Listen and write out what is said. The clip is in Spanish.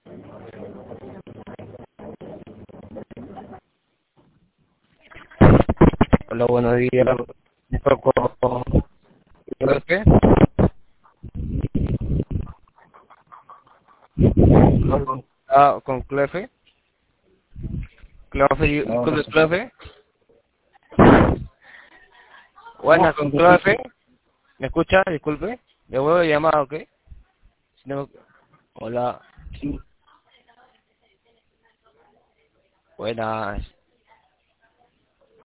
Hola, buenos días. ¿Con Clefe? ¿Con Clefe? ¿Clefe? ¿Con Clefe? Buenas, con Clefe. ¿Me escucha? Disculpe. Le vuelvo a llamar, ¿ok? Si no- Hola. Buenas.